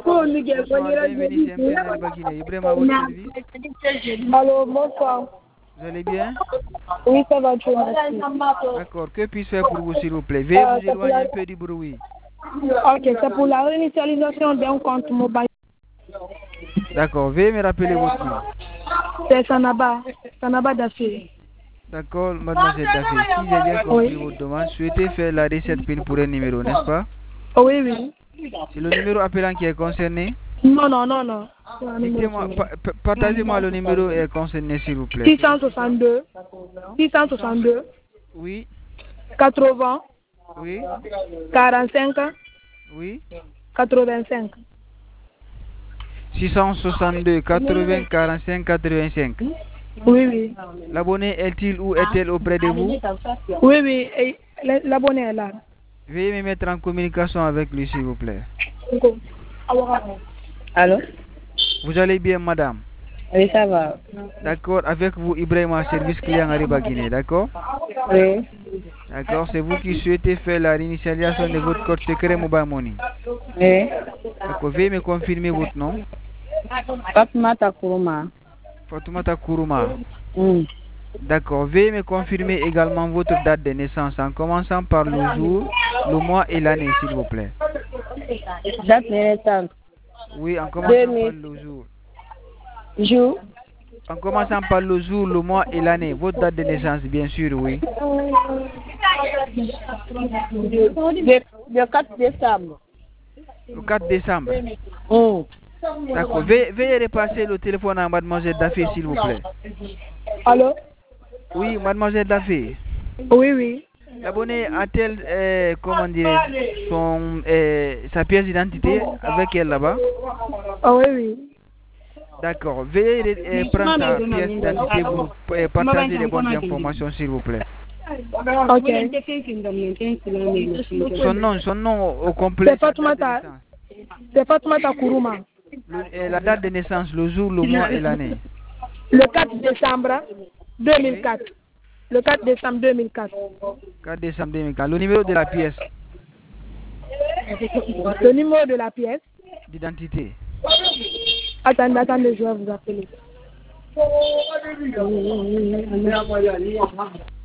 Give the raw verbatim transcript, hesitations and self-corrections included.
bienvenue, c'est M T N Ariba Guinée. Ibrahim à votre service. Allô, bonsoir. Vous allez bien? Oui, ça va, tu merci. D'accord, que puis-je faire pour vous, s'il vous plaît? Veuillez vous éloigner un peu du bruit. Ok, c'est pour la réinitialisation d'un compte mobile. D'accord, veuillez me rappeler votre nom. C'est Sanaba, Sanaba Daffé. D'accord, mademoiselle Daffé, si j'ai bien compris Oui. votre demande, souhaitez faire la recette PIN pour un numéro, n'est-ce pas? Oui, oui. C'est le numéro appelant qui est concerné? Non, non, non, non. Dites-moi, pa- pa- partagez-moi le numéro est concerné, s'il vous plaît. six cent soixante-deux, six cent soixante-deux, Oui, quatre-vingts, oui, quarante-cinq, oui. quatre-vingt-cinq. six cent soixante-deux, quatre-vingts, quarante-cinq, quatre-vingt-cinq. Oui, oui. L'abonné est-il ou est-elle auprès de vous? Oui, oui. Et l'abonné est là. Veuillez me mettre en communication avec lui, s'il vous plaît. Allô? Vous allez bien, madame? Oui, ça va. D'accord, avec vous, Ibrahim, service client Ariba Guinée, d'accord? Oui. D'accord, c'est vous qui souhaitez faire la réinitialisation de votre code secret Mobile Money. Oui. D'accord, veuillez me confirmer votre nom. Fatoumata Kourouma. Fatoumata Kourouma. Mm. D'accord, veuillez me confirmer également votre date de naissance en commençant par le jour, le mois et l'année, s'il vous plaît. Date de naissance. Oui, en commençant par le jour. Jour. En commençant par le jour, le mois et l'année. Votre date de naissance, bien sûr, oui. Le, le quatre décembre. Le quatre décembre. Mm. D'accord, veuillez, veuillez repasser le téléphone à mademoiselle Daffé, s'il vous plaît. Allô? Oui, mademoiselle Daffé. Oui, oui. L'abonné a-t-elle, euh, comment dire, son, euh, sa pièce d'identité avec elle là-bas? Ah oui, oui. D'accord. Veuillez euh, prendre sa pièce d'identité pour euh, partager les bonnes informations, s'il vous plaît. Ok. Son nom, son nom au complet. C'est Fatoumata. C'est Fatoumata Kourouma. Le, euh, la date de naissance, le jour, le mois et l'année. Le quatre décembre deux mille quatre. Le quatre décembre deux mille quatre. quatre décembre deux mille quatre. Le numéro de la pièce Le numéro de la pièce. d'identité. Attendez, attendez, je vais vous appeler.